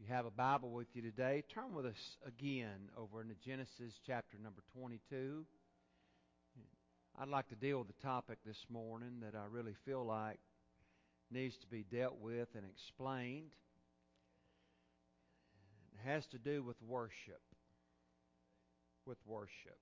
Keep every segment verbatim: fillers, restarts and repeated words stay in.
you have a Bible with you today, turn with us again over into Genesis chapter number twenty-two. I'd like to deal with a topic this morning that I really feel like needs to be dealt with and explained. It has to do with worship. With worship.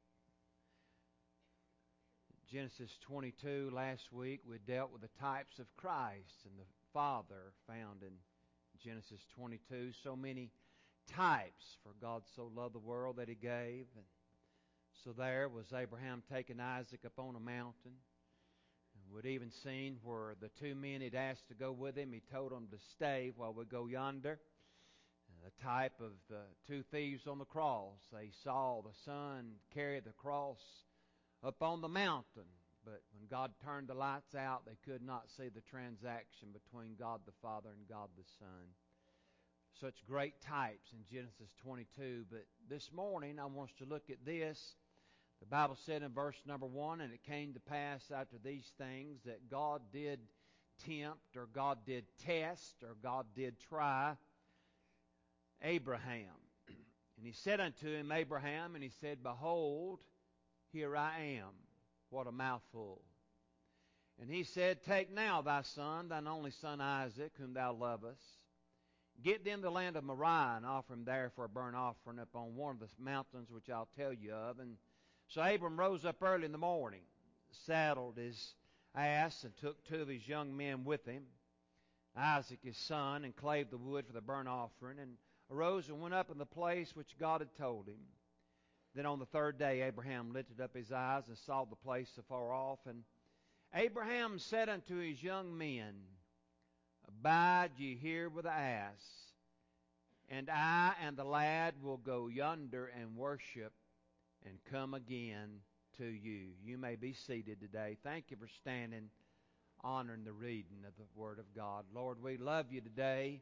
Genesis twenty-two, last week we dealt with the types of Christ and the Father found in Genesis twenty-two. So many types, for God so loved the world that He gave. And so there was Abraham taking Isaac up on a mountain. And we'd even seen where the two men He'd asked to go with Him, He told them to stay while we go yonder. The type of the two thieves on the cross. They saw the Son carry the cross up on the mountain. But when God turned the lights out, they could not see the transaction between God the Father and God the Son. Such great types in Genesis twenty-two. But this morning I want us to look at this. The Bible said in verse number one, and it came to pass after these things that God did tempt, or God did test, or God did try Abraham. And He said unto him, Abraham, and He said, Behold, here I am. What a mouthful. And He said, Take now thy son, thine only son Isaac, whom thou lovest. Get thee in the land of Moriah, and offer him there for a burnt offering upon one of the mountains which I'll tell you of. And so Abram rose up early in the morning, saddled his ass, and took two of his young men with him, Isaac his son, and clave the wood for the burnt offering, and arose and went up in the place which God had told him. Then on the third day Abraham lifted up his eyes and saw the place afar off. And Abraham said unto his young men, Abide ye here with the ass, and I and the lad will go yonder and worship, and come again to you. You may be seated today. Thank you for standing, honoring the reading of the Word of God. Lord, we love you today.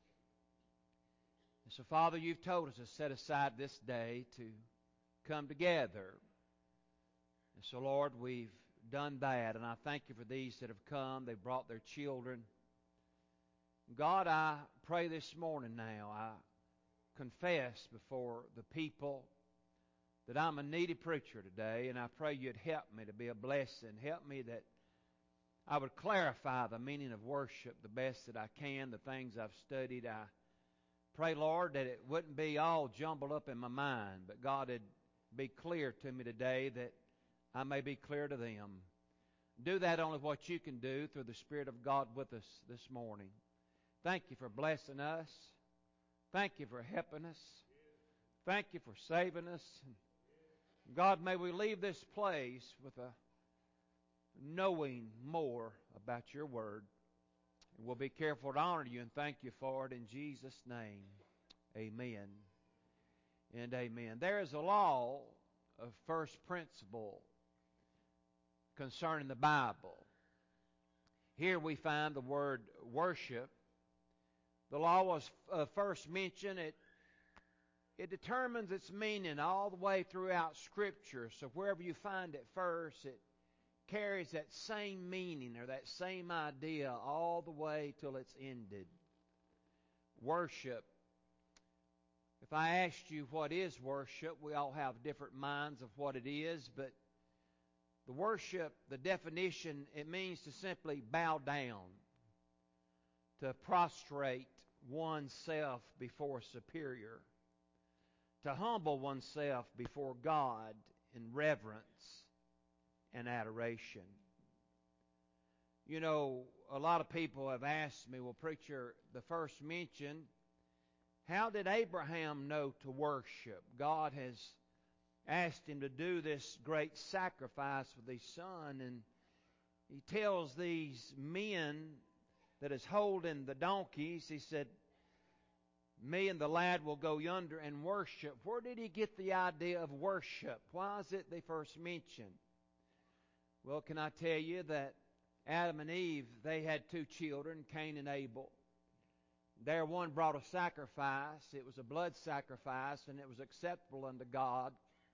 And so, Father, you've told us to set aside this day to come together. And so, Lord, we've done that, and I thank you for these that have come. They've brought their children. God, I pray this morning now, I confess before the people that I'm a needy preacher today, and I pray you'd help me to be a blessing. Help me that I would clarify the meaning of worship the best that I can, the things I've studied. I pray, Lord, that it wouldn't be all jumbled up in my mind, but God, it'd be clear to me today that I may be clear to them. Do that only what you can do through the Spirit of God with us this morning. Thank you for blessing us. Thank you for helping us. Thank you for saving us. God, may we leave this place with a knowing more about your Word. And we'll be careful to honor you and thank you for it in Jesus' name. Amen and amen. There is a law of first principle concerning the Bible. Here we find the word worship. The law was uh, first mentioned. It, it determines its meaning all the way throughout Scripture. So wherever you find it first, it carries that same meaning or that same idea all the way till it's ended. Worship. If I asked you what is worship, we all have different minds of what it is, but the worship, the definition, it means to simply bow down, to prostrate oneself before a superior, to humble oneself before God in reverence and adoration. You know, a lot of people have asked me, well, preacher, the first mention, how did Abraham know to worship? God has asked him to do this great sacrifice with his son, and he tells these men that is holding the donkeys, he said, me and the lad will go yonder and worship. Where did he get the idea of worship? Why is it they first mentioned? Well, can I tell you that Adam and Eve, they had two children, Cain and Abel. There one brought a sacrifice. It was a blood sacrifice, and it was acceptable unto God.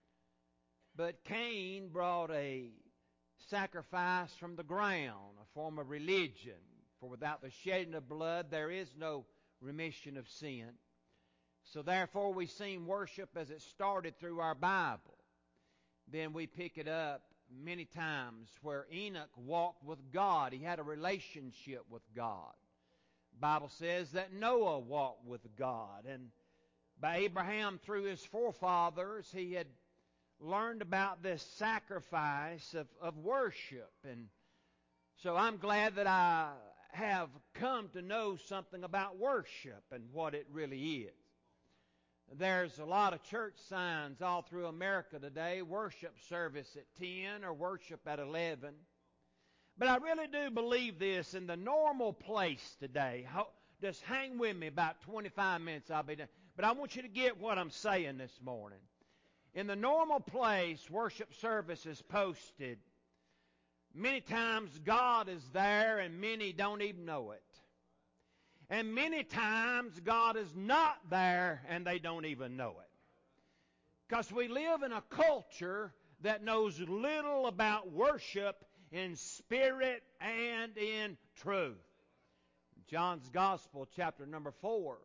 But Cain brought a sacrifice from the ground, a form of religion. For without the shedding of blood, there is no remission of sin. So therefore we've seen worship as it started through our Bible. Then we pick it up many times where Enoch walked with God. He had a relationship with God. The Bible says that Noah walked with God. And by Abraham, through his forefathers, he had learned about this sacrifice of, of worship. And so I'm glad that I have come to know something about worship and what it really is. There's a lot of church signs all through America today, worship service at ten or worship at eleven. But I really do believe this in the normal place today. Just hang with me about twenty-five minutes, I'll be done. But I want you to get what I'm saying this morning. In the normal place, worship service is posted. Many times God is there and many don't even know it. And many times God is not there and they don't even know it. Because we live in a culture that knows little about worship in spirit and in truth. John's Gospel, chapter number four,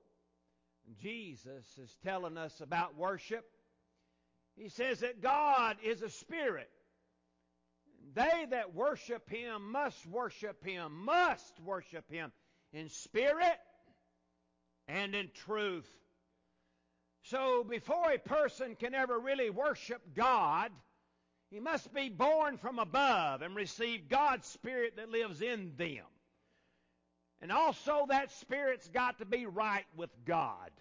Jesus is telling us about worship. He says that God is a spirit. They that worship Him must worship Him, must worship Him in spirit and in truth. So before a person can ever really worship God, he must be born from above and receive God's Spirit that lives in them. And also that Spirit's got to be right with God.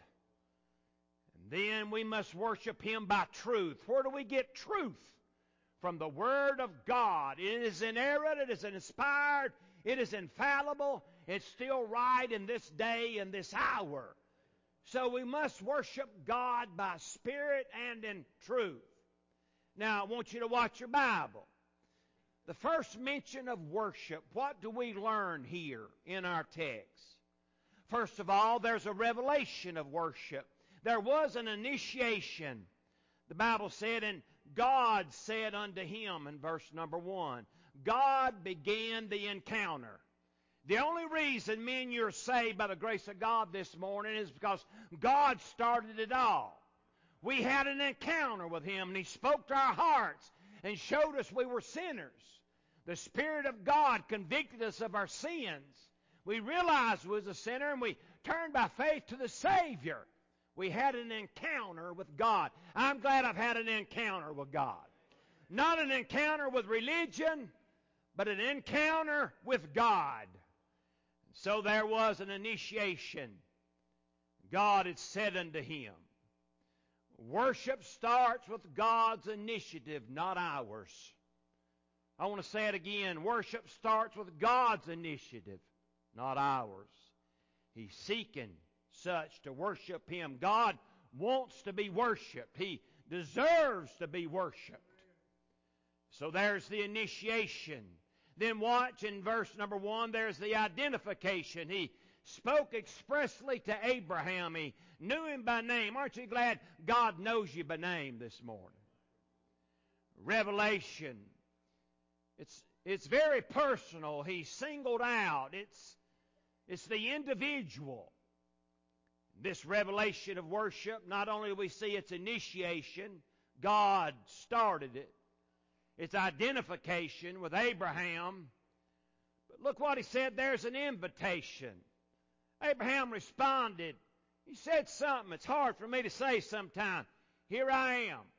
And then we must worship Him by truth. Where do we get truth? From the Word of God. It is inerrant, it is inspired, it is infallible, it's still right in this day and this hour. So we must worship God by spirit and in truth. Now, I want you to watch your Bible. The first mention of worship, what do we learn here in our text? First of all, there's a revelation of worship. There was an initiation. The Bible said, and God said unto him in verse number one, God began the encounter. The only reason me and you are saved by the grace of God this morning is because God started it all. We had an encounter with Him, and He spoke to our hearts and showed us we were sinners. The Spirit of God convicted us of our sins. We realized we was a sinner, and we turned by faith to the Savior. We had an encounter with God. I'm glad I've had an encounter with God. Not an encounter with religion, but an encounter with God. So there was an initiation. God had said unto him. Worship starts with God's initiative, not ours. I want to say it again. Worship starts with God's initiative, not ours. He's seeking such to worship Him. God wants to be worshiped. He deserves to be worshiped. So there's the initiation. Then watch in verse number one, there's the identification. He spoke expressly to Abraham. He knew him by name. Aren't you glad God knows you by name this morning? Revelation. It's, it's very personal. He singled out. It's, it's the individual. This revelation of worship, not only do we see its initiation, God started it. Its identification with Abraham. But look what he said. There's an invitation. Abraham responded. He said something. It's hard for me to say sometimes. Here I am.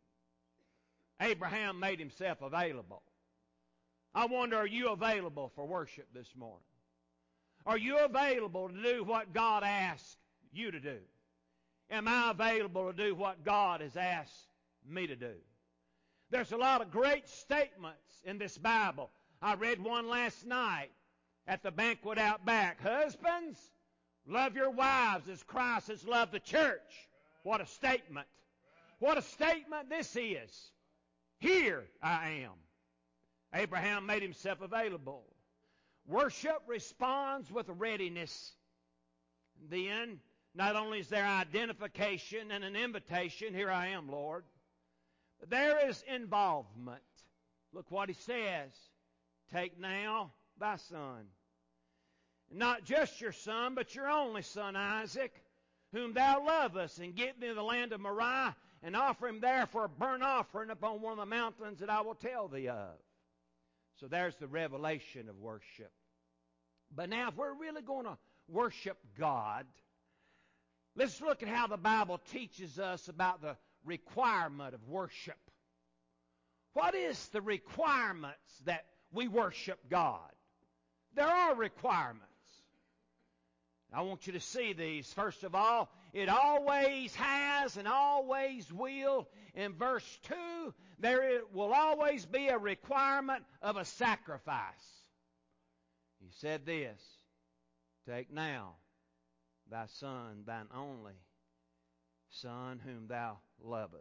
Abraham made himself available. I wonder, are you available for worship this morning? Are you available to do what God asked you to do? Am I available to do what God has asked me to do? There's a lot of great statements in this Bible. I read one last night at the banquet out back. Husbands, love your wives as Christ has loved the church. What a statement. What a statement this is. Here I am. Abraham made himself available. Worship responds with readiness. Then, not only is there identification and an invitation, here I am, Lord, but there is involvement. Look what he says. Take now thy son. Not just your son, but your only son, Isaac, whom thou lovest, and get thee to the land of Moriah, and offer him there for a burnt offering upon one of the mountains that I will tell thee of. So there's the revelation of worship. But now if we're really going to worship God, let's look at how the Bible teaches us about the requirement of worship. What is the requirements that we worship God? There are requirements. I want you to see these. First of all, it always has and always will. In verse two, there will always be a requirement of a sacrifice. He said this, take now thy son, thine only son, whom thou lovest.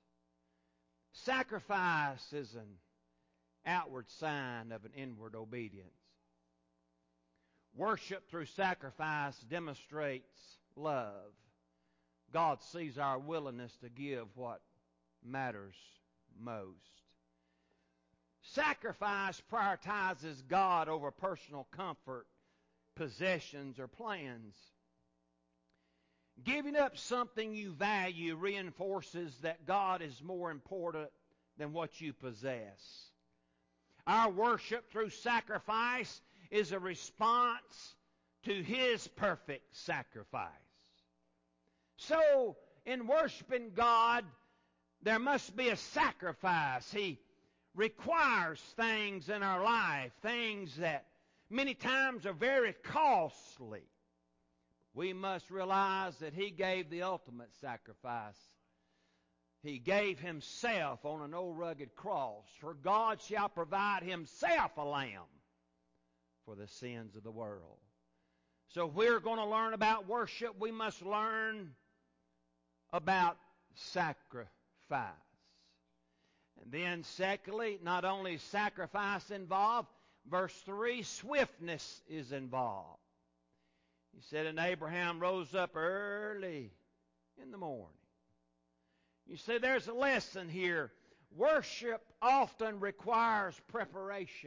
Sacrifice is an outward sign of an inward obedience. Worship through sacrifice demonstrates love. God sees our willingness to give what matters most. Sacrifice prioritizes God over personal comfort, possessions, or plans. Giving up something you value reinforces that God is more important than what you possess. Our worship through sacrifice is a response to His perfect sacrifice. So, in worshiping God, there must be a sacrifice. He requires things in our life, things that many times are very costly. We must realize that He gave the ultimate sacrifice. He gave Himself on an old rugged cross. For God shall provide Himself a lamb for the sins of the world. So if we're going to learn about worship, we must learn about sacrifice. And then secondly, not only sacrifice involved, verse three, swiftness is involved. He said, and Abraham rose up early in the morning. You see, there's a lesson here. Worship often requires preparation,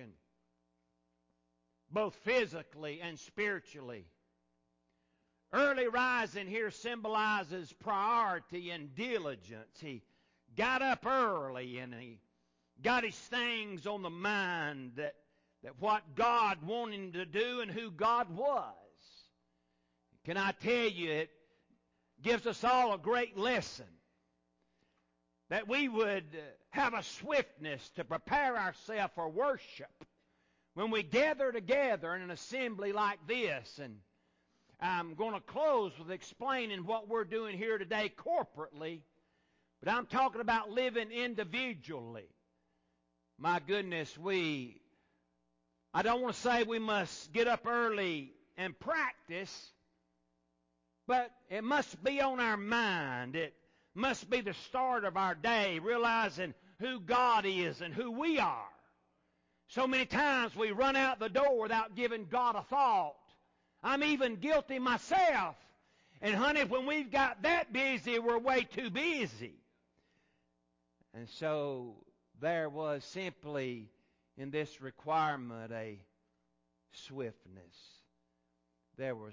both physically and spiritually. Early rising here symbolizes priority and diligence. He got up early and he got his things on the mind, that, that what God wanted him to do and who God was. Can I tell you, it gives us all a great lesson, that we would have a swiftness to prepare ourselves for worship when we gather together in an assembly like this. And I'm going to close with explaining what we're doing here today corporately, but I'm talking about living individually. My goodness, we, I don't want to say we must get up early and practice, but it must be on our mind. It must be the start of our day, realizing who God is and who we are. So many times we run out the door without giving God a thought. I'm even guilty myself. And honey, when we've got that busy, we're way too busy. And so there was simply in this requirement a swiftness. There was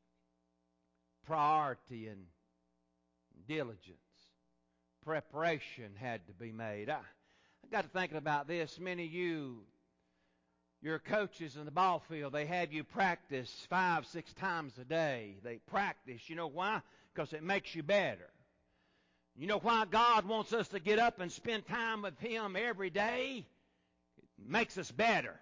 priority and diligence. Preparation had to be made. I, I got to thinking about this. Many of you, your coaches in the ball field, they have you practice five, six times a day. They practice. You know why? Because it makes you better. You know why God wants us to get up and spend time with Him every day? It makes us better.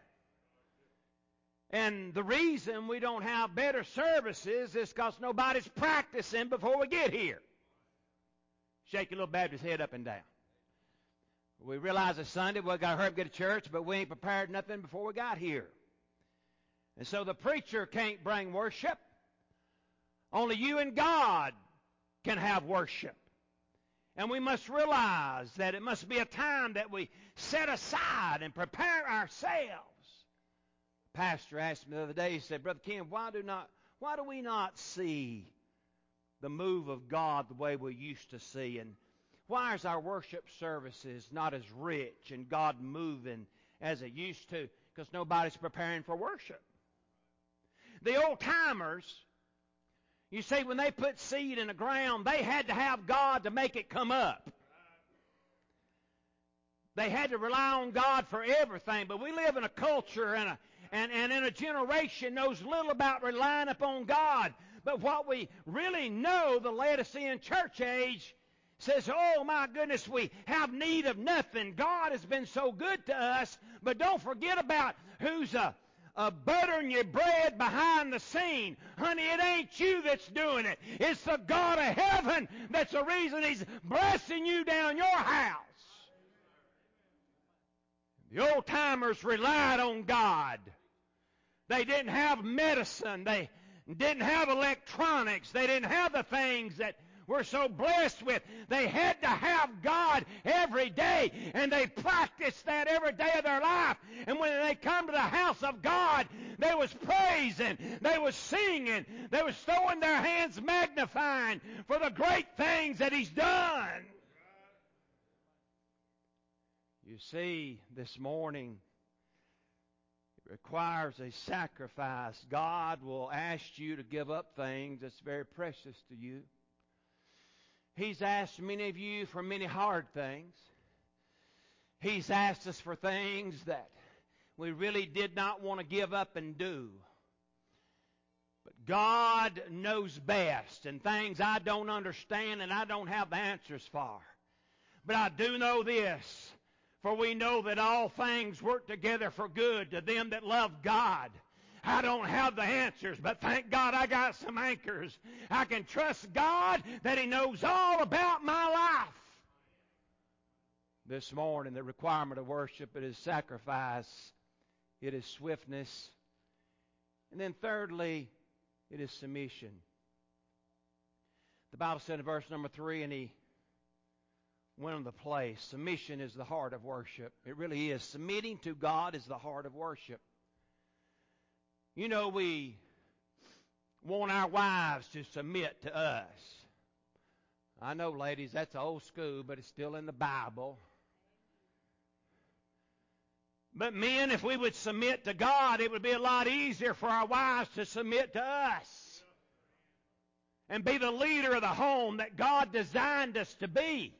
And the reason we don't have better services is because nobody's practicing before we get here. Shake your little Baptist head up and down. We realize it's Sunday, we've got to hurry up and get to church, but we ain't prepared nothing before we got here. And so the preacher can't bring worship. Only you and God can have worship. And we must realize that it must be a time that we set aside and prepare ourselves. The pastor asked me the other day, he said, Brother Ken, why do not, why do we not see the move of God the way we used to see? And why is our worship services not as rich and God moving as it used to? Because nobody's preparing for worship. The old timers You see, when they put seed in the ground, they had to have God to make it come up. They had to rely on God for everything. But we live in a culture and, a, and, and in a generation knows little about relying upon God. But what we really know, the Laodicean church age says, oh my goodness, we have need of nothing. God has been so good to us. But don't forget about who's a, a buttering your bread behind the scene. Honey, it ain't you that's doing it. It's the God of heaven that's the reason He's blessing you down your house. The old-timers relied on God. They didn't have medicine. They didn't have electronics. They didn't have the things that we're so blessed with. They had to have God every day, and they practiced that every day of their life. And when they come to the house of God, they was praising, they was singing, they was throwing their hands magnifying for the great things that He's done. You see, this morning, it requires a sacrifice. God will ask you to give up things that's very precious to you. He's asked many of you for many hard things. He's asked us for things that we really did not want to give up and do. But God knows best, and things I don't understand and I don't have the answers for. But I do know this. For we know that all things work together for good to them that love God. I don't have the answers, but thank God I got some anchors. I can trust God that He knows all about my life. This morning, the requirement of worship, it is sacrifice, it is swiftness, and then thirdly, it is submission. The Bible said in verse number three, and he went on the place. Submission is the heart of worship. It really is. Submitting to God is the heart of worship. You know, we want our wives to submit to us. I know, ladies, that's old school, but it's still in the Bible. But men, if we would submit to God, it would be a lot easier for our wives to submit to us and be the leader of the home that God designed us to be.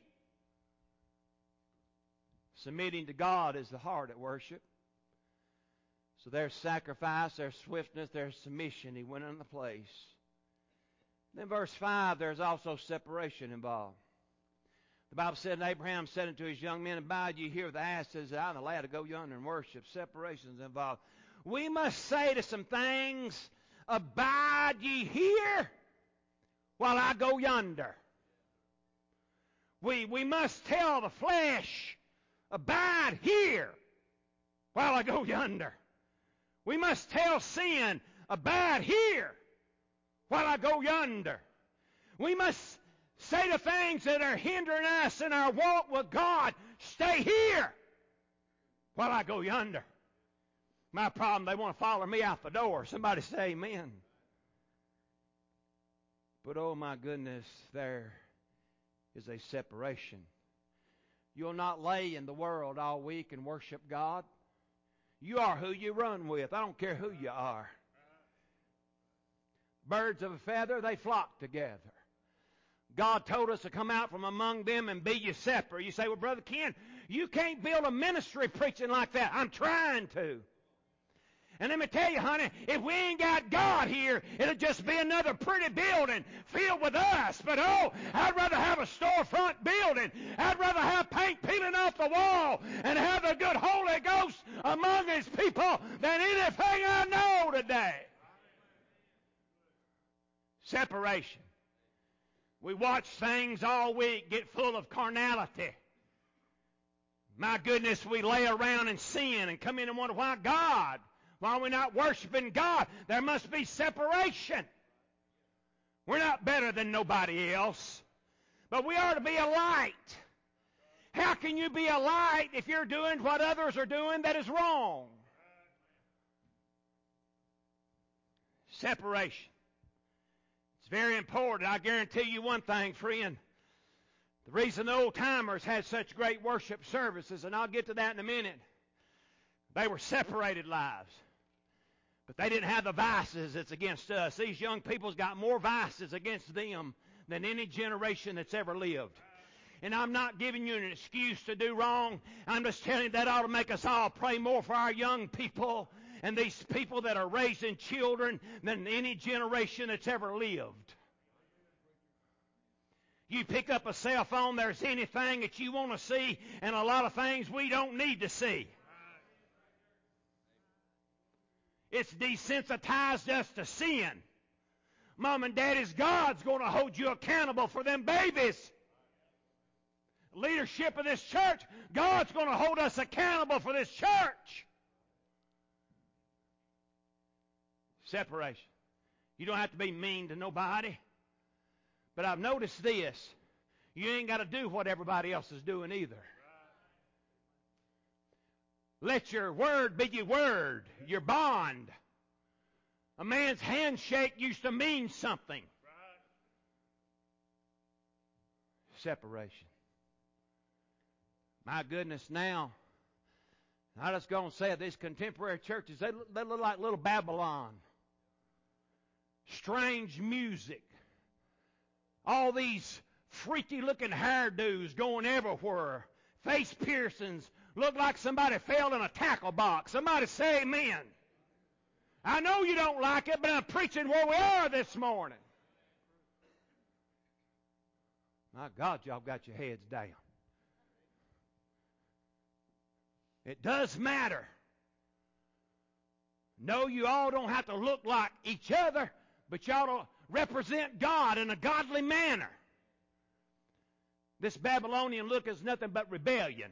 Submitting to God is the heart at worship. So there's sacrifice, there's swiftness, there's submission. He went in the place. Then verse five, there's also separation involved. The Bible said, and Abraham said unto his young men, abide ye here with the asses, I and the lad to go yonder and worship. Separations involved. We must say to some things, abide ye here while I go yonder. We, we must tell the flesh, abide here while I go yonder. We must tell sin, abide here while I go yonder. We must say to things that are hindering us in our walk with God, stay here while I go yonder. My problem, they want to follow me out the door. Somebody say amen. But oh my goodness, there is a separation. You'll not lay in the world all week and worship God. You are who you run with. I don't care who you are. Birds of a feather, they flock together. God told us to come out from among them and be ye separate. You say, well, Brother Ken, you can't build a ministry preaching like that. I'm trying to. And let me tell you, honey, if we ain't got God here, it'll just be another pretty building filled with us. But oh, I'd rather have a storefront building. I'd rather have paint peeling off the wall and have the good Holy Ghost among His people than anything I know today. Separation. We watch things all week get full of carnality. My goodness, we lay around in sin and come in and wonder why God. Why are we not worshiping God? There must be separation. We're not better than nobody else. But we are to be a light. How can you be a light if you're doing what others are doing that is wrong? Separation. It's very important. I guarantee you one thing, friend. The reason the old-timers had such great worship services, and I'll get to that in a minute, they were separated lives. But they didn't have the vices that's against us. These young people's got more vices against them than any generation that's ever lived. And I'm not giving you an excuse to do wrong. I'm just telling you that ought to make us all pray more for our young people and these people that are raising children than any generation that's ever lived. You pick up a cell phone, there's anything that you want to see, and a lot of things we don't need to see. It's desensitized us to sin. Mom and Daddy's God's going to hold you accountable for them babies. Leadership of this church, God's going to hold us accountable for this church. Separation. You don't have to be mean to nobody. But I've noticed this. You ain't got to do what everybody else is doing either. Let your word be your word, your bond. A man's handshake used to mean something. Separation. My goodness, now, I just going to say it, these contemporary churches, they, they look like little Babylon. Strange music. All these freaky-looking hairdos going everywhere. Face piercings. Look like somebody fell in a tackle box. Somebody say amen. I know you don't like it, but I'm preaching where we are this morning. My God, y'all got your heads down. It does matter. No, you all don't have to look like each other, but y'all to represent God in a godly manner. This Babylonian look is nothing but rebellion.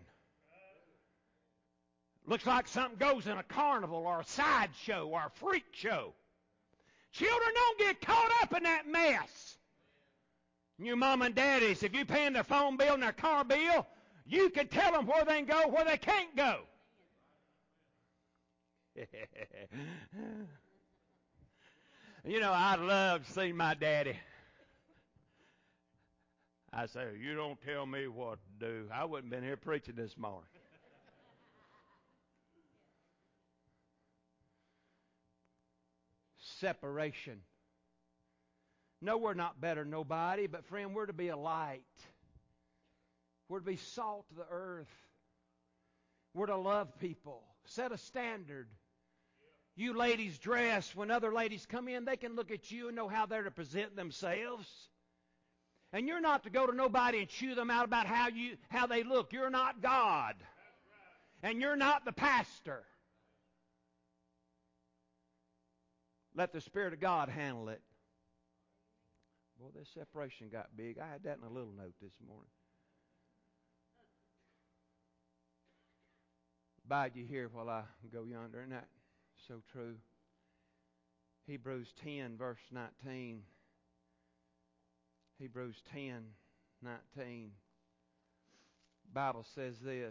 Looks like something goes in a carnival or a sideshow or a freak show. Children, don't get caught up in that mess. Your mom and daddies, if you're paying their phone bill and their car bill, you can tell them where they can go, where they can't go. You know, I love seeing my daddy. I say, you don't tell me what to do. I wouldn't have been here preaching this morning. Separation. No, we're not better than nobody, but friend, we're to be a light. We're to be salt to the earth. We're to love people. Set a standard. You ladies dress. When other ladies come in, they can look at you and know how they're to present themselves. And you're not to go to nobody and chew them out about how you how they look. You're not God. And you're not the pastor. Let the Spirit of God handle it. Boy, this separation got big. I had that in a little note this morning. Bide you here while I go yonder. Isn't that so true? Hebrews ten, verse nineteen. Hebrews ten, nineteen. The Bible says this.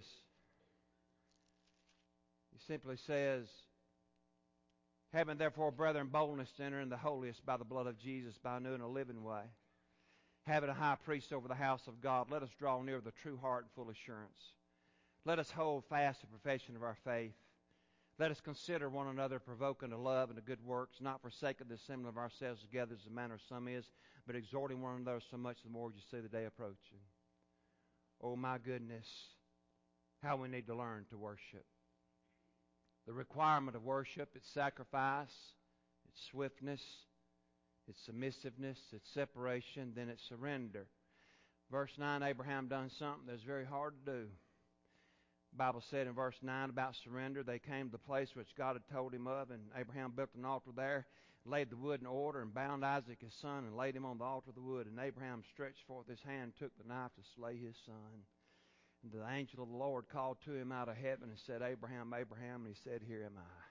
It simply says, having therefore, brethren, boldness to enter in the holiest by the blood of Jesus, by a new and a living way, having a high priest over the house of God, let us draw near with a true heart and full assurance. Let us hold fast the profession of our faith. Let us consider one another, provoking to love and to good works, not forsaking the assembling of ourselves together as the manner of some is, but exhorting one another so much the more as you see the day approaching. Oh my goodness, how we need to learn to worship. The requirement of worship, it's sacrifice, it's swiftness, it's submissiveness, it's separation, then it's surrender. Verse nine, Abraham done something that's very hard to do. The Bible said in verse nine about surrender, they came to the place which God had told him of, and Abraham built an altar there, laid the wood in order, and bound Isaac his son, and laid him on the altar of the wood. And Abraham stretched forth his hand, took the knife to slay his son. And the angel of the Lord called to him out of heaven and said, Abraham, Abraham, and he said, here am I.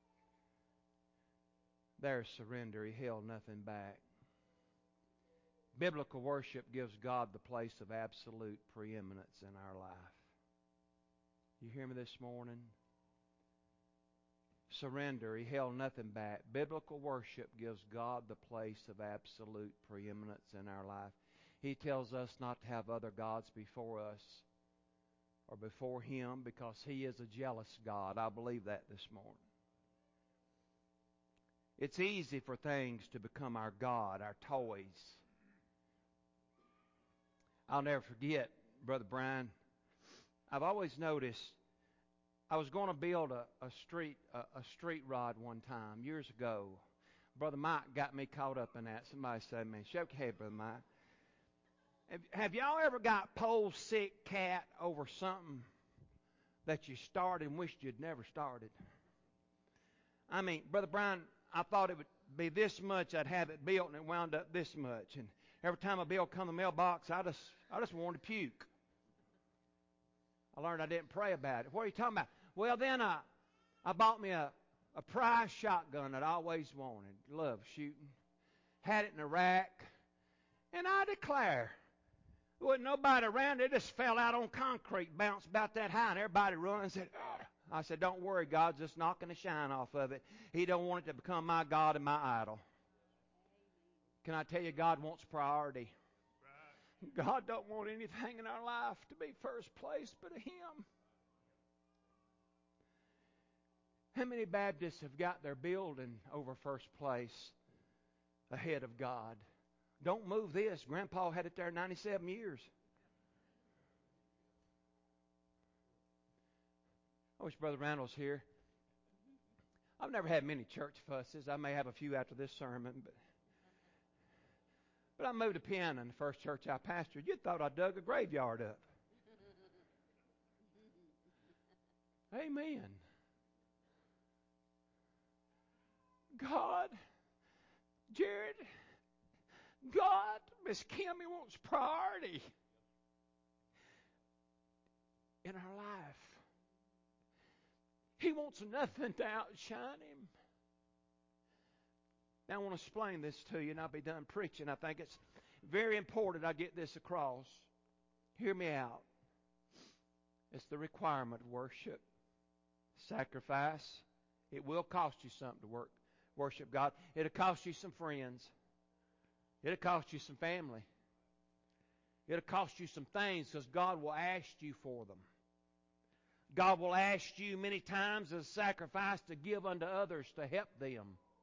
There's surrender. He held nothing back. Biblical worship gives God the place of absolute preeminence in our life. You hear me this morning? Surrender. He held nothing back. Biblical worship gives God the place of absolute preeminence in our life. He tells us not to have other gods before us or before Him because He is a jealous God. I believe that this morning. It's easy for things to become our God, our toys. I'll never forget, Brother Brian, I've always noticed, I was going to build a, a street a, a street rod one time, years ago. Brother Mike got me caught up in that. Somebody said, man, shake your head, Brother Mike. Have, have y'all ever got pole sick cat over something that you started and wished you'd never started? I mean, Brother Brian, I thought it would be this much, I'd have it built, and it wound up this much. And every time a bill come in the mailbox, I just I just wanted to puke. I learned I didn't pray about it. What are you talking about? Well, then I, I bought me a, a prize shotgun that I always wanted. Loved shooting. Had it in a rack. And I declare, there wasn't nobody around. It just fell out on concrete, bounced about that high, and everybody run and said, oh. I said, don't worry, God's just knocking the shine off of it. He don't want it to become my God and my idol. Can I tell you, God wants priority. God don't want anything in our life to be first place but Him. How many Baptists have got their building over first place ahead of God? Don't move this. Grandpa had it there ninety-seven years. I wish Brother Randall's here. I've never had many church fusses. I may have a few after this sermon, but but I moved to Piana in the first church I pastored. You'd thought I dug a graveyard up. Amen. God, Jared, God, Miss Kimmy wants priority in our life. He wants nothing to outshine Him. Now I want to explain this to you, and I'll be done preaching. I think it's very important I get this across. Hear me out. It's the requirement of worship. Sacrifice. It will cost you something to work, worship God. It'll cost you some friends. It'll cost you some family. It'll cost you some things because God will ask you for them. God will ask you many times as a sacrifice to give unto others to help them.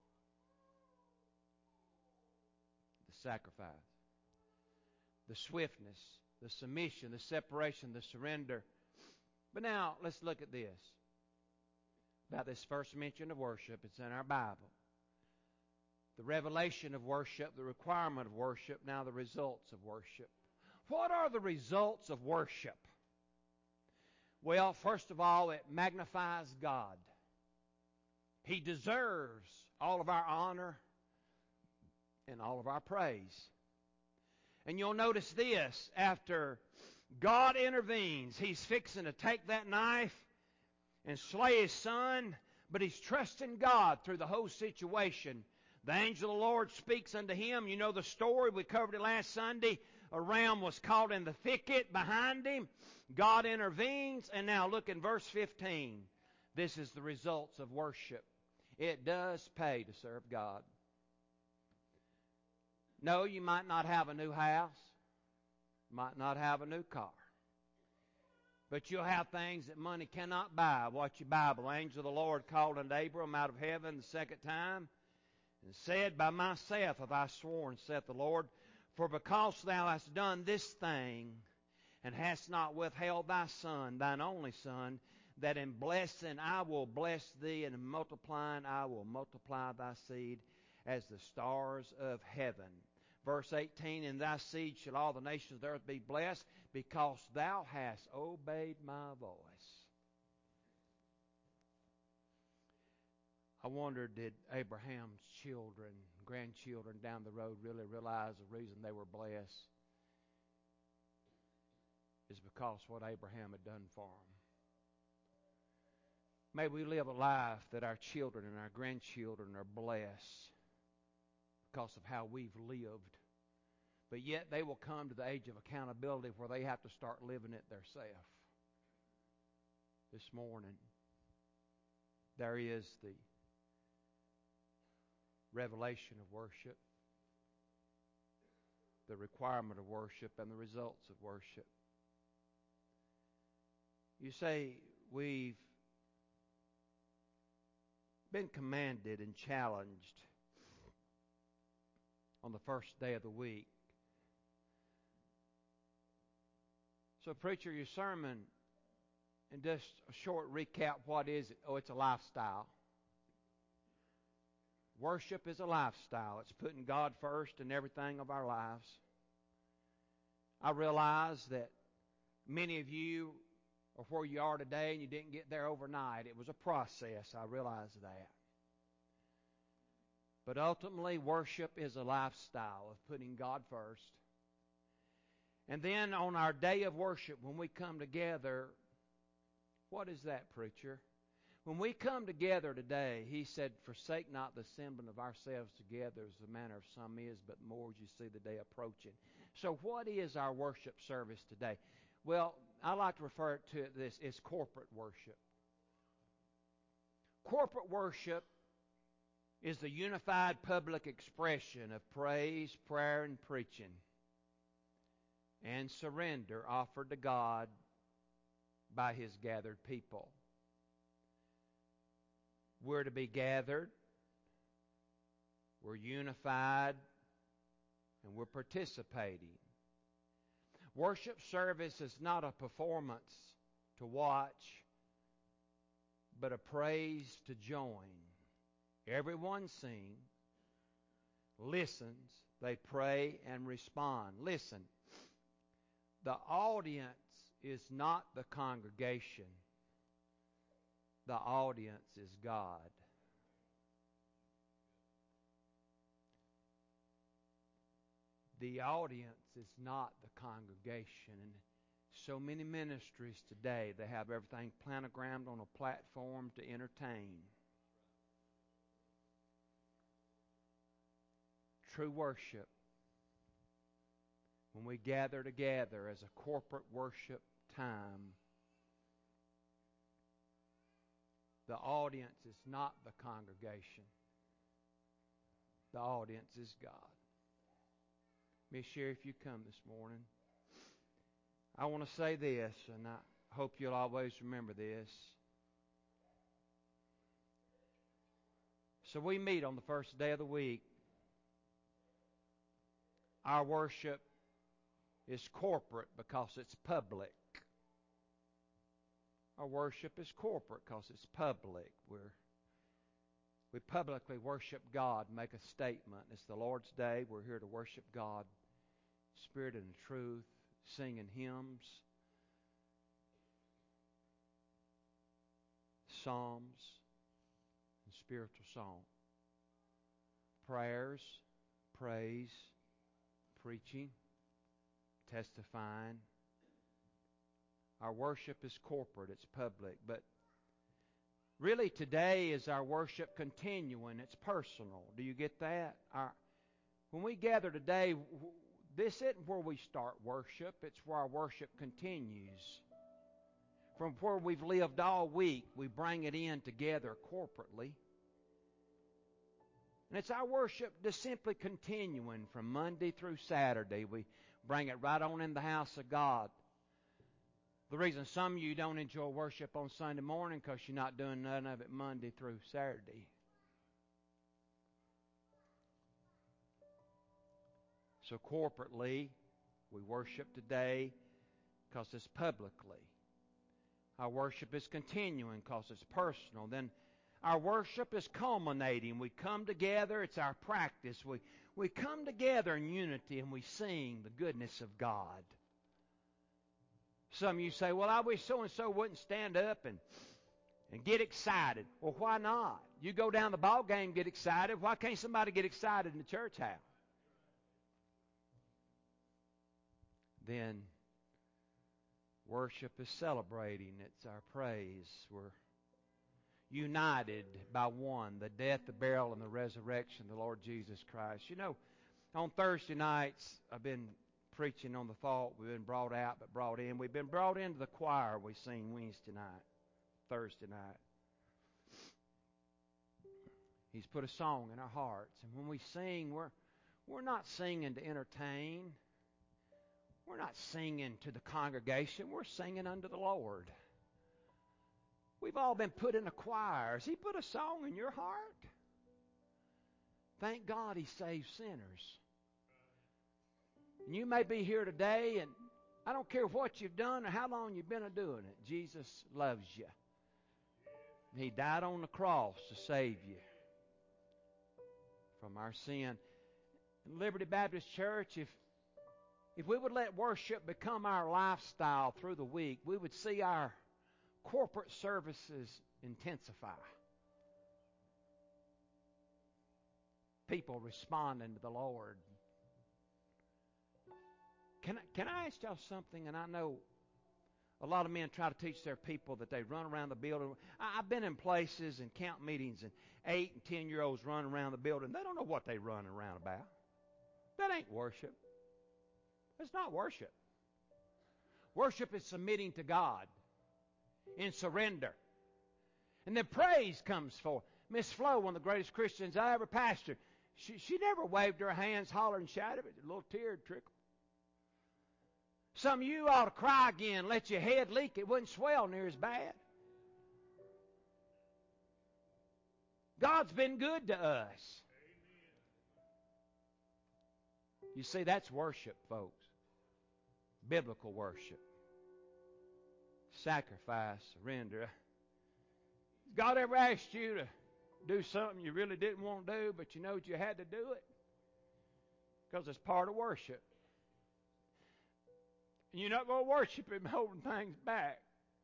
The sacrifice. The swiftness, the submission, the separation, the surrender. But now, let's look at this. About this first mention of worship. It's in our Bible. The revelation of worship, the requirement of worship, now the results of worship. What are the results of worship? Well, first of all, it magnifies God. He deserves all of our honor and all of our praise. And you'll notice this, after God intervenes, He's fixing to take that knife and slay His son, but He's trusting God through the whole situation. The angel of the Lord speaks unto him. You know the story. We covered it last Sunday. A ram was caught in the thicket behind him. God intervenes. And now look in verse fifteen. This is the results of worship. It does pay to serve God. No, you might not have a new house. Might not have a new car. But you'll have things that money cannot buy. Watch your Bible. Angel of the Lord called unto Abram out of heaven the second time, and said, By myself have I sworn, saith the Lord, for because thou hast done this thing, and hast not withheld thy son, thine only son, that in blessing I will bless thee, and in multiplying I will multiply thy seed as the stars of heaven. Verse eighteen, In thy seed shall all the nations of the earth be blessed, because thou hast obeyed my voice. I wonder, did Abraham's children, grandchildren down the road really realize the reason they were blessed is because what Abraham had done for them? May we live a life that our children and our grandchildren are blessed because of how we've lived. But yet they will come to the age of accountability where they have to start living it themselves. This morning, there is the revelation of worship, the requirement of worship, and the results of worship. You say, we've been commanded and challenged on the first day of the week. So, preacher, your sermon, and just a short recap, what is it? Oh, it's a lifestyle. Worship is a lifestyle. It's putting God first in everything of our lives. I realize that many of you are where you are today and you didn't get there overnight. It was a process. I realize that. But ultimately, worship is a lifestyle of putting God first. And then on our day of worship, when we come together, what is that, preacher? When we come together today, he said, forsake not the assembling of ourselves together as the manner of some is, but more as you see the day approaching. So what is our worship service today? Well, I like to refer to this as corporate worship. Corporate worship is the unified public expression of praise, prayer, and preaching, and surrender offered to God by His gathered people. We're to be gathered, we're unified, and we're participating. Worship service is not a performance to watch, but a praise to join. Everyone sings, listens, they pray and respond. Listen, the audience is not the congregation. The audience is God. The audience is not the congregation. And so many ministries today, they have everything planogrammed on a platform to entertain. True worship, when we gather together as a corporate worship time, the audience is not the congregation. The audience is God. Miss Sherry, if you come this morning, I want to say this, and I hope you'll always remember this. So we meet on the first day of the week. Our worship is corporate because it's public. Our worship is corporate because it's public. We're, we publicly worship God, make a statement. It's the Lord's Day. We're here to worship God, Spirit and truth, singing hymns, psalms, and spiritual song. Prayers, praise, preaching, testifying. Our worship is corporate, it's public, but really today is our worship continuing, it's personal. Do you get that? Our, when we gather today, this isn't where we start worship, it's where our worship continues. From where we've lived all week, we bring it in together corporately. And it's our worship just simply continuing from Monday through Saturday. We bring it right on in the house of God. The reason some of you don't enjoy worship on Sunday morning because you're not doing none of it Monday through Saturday. So corporately, we worship today because it's publicly. Our worship is continuing because it's personal. Then our worship is culminating. We come together. It's our practice. We, we come together in unity and we sing the goodness of God. Some of you say, well, I wish so-and-so wouldn't stand up and, and get excited. Well, why not? You go down the ball game, get excited. Why can't somebody get excited in the church house? Then worship is celebrating. It's our praise. We're united by one, the death, the burial, and the resurrection of the Lord Jesus Christ. You know, on Thursday nights, I've been preaching on the thought. We've been brought out but brought in. We've been brought into the choir we sing Wednesday night, Thursday night. He's put a song in our hearts. And when we sing, we're, we're not singing to entertain. We're not singing to the congregation. We're singing unto the Lord. We've all been put in a choir. Has He put a song in your heart? Thank God He saves sinners. And you may be here today, and I don't care what you've done or how long you've been doing it. Jesus loves you. He died on the cross to save you from our sin. In Liberty Baptist Church, if if we would let worship become our lifestyle through the week, we would see our corporate services intensify. People responding to the Lord. Can I, can I ask y'all something? And I know a lot of men try to teach their people that they run around the building. I, I've been in places and camp meetings and eight and ten year olds run around the building. They don't know what they run around about. That ain't worship. It's not worship. Worship is submitting to God in surrender. And then praise comes forth. Miss Flo, one of the greatest Christians I ever pastored, she, she never waved her hands, hollered and shouted. A little tear would trickle. Some of you ought to cry again, let your head leak. It wouldn't swell near as bad. God's been good to us. You see, that's worship, folks. Biblical worship. Sacrifice, surrender. Has God ever asked you to do something you really didn't want to do, but you know you had to do it? Because it's part of worship. And you're not going to worship Him holding things back.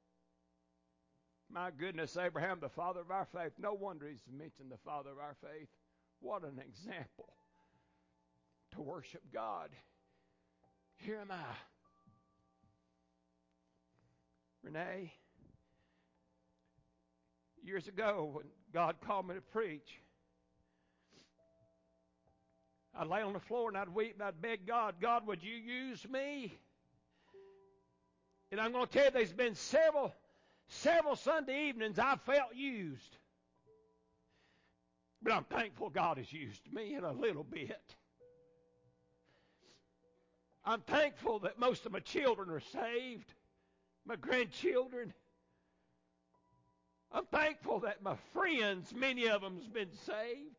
My goodness, Abraham, the father of our faith. No wonder he's mentioned the father of our faith. What an example to worship God. Here am I. Renee, years ago when God called me to preach, I'd lay on the floor and I'd weep and I'd beg God, God, would you use me? And I'm going to tell you, there's been several, several Sunday evenings I felt used. But I'm thankful God has used me in a little bit. I'm thankful that most of my children are saved, my grandchildren. I'm thankful that my friends, many of them, have been saved.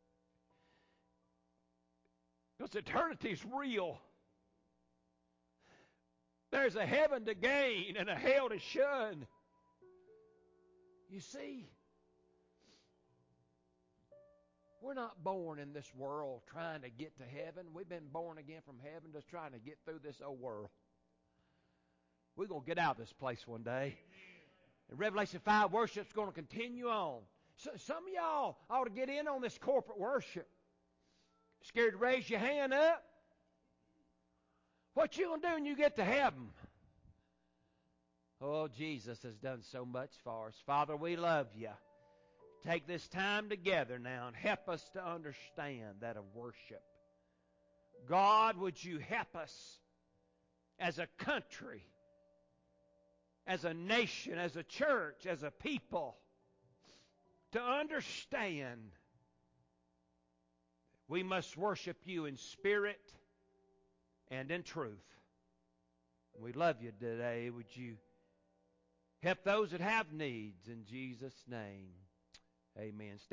Because eternity's real. There's a heaven to gain and a hell to shun. You see, we're not born in this world trying to get to heaven. We've been born again from heaven just trying to get through this old world. We're going to get out of this place one day. And Revelation five worship's going to continue on. So, some of y'all ought to get in on this corporate worship. Scared to raise your hand up? What you going to do when you get to heaven? Oh, Jesus has done so much for us. Father, we love you. Take this time together now and help us to understand that of worship. God, would you help us as a country, as a nation, as a church, as a people, to understand we must worship you in spirit and in truth. We love you today. Would you help those that have needs in Jesus' name? Amen.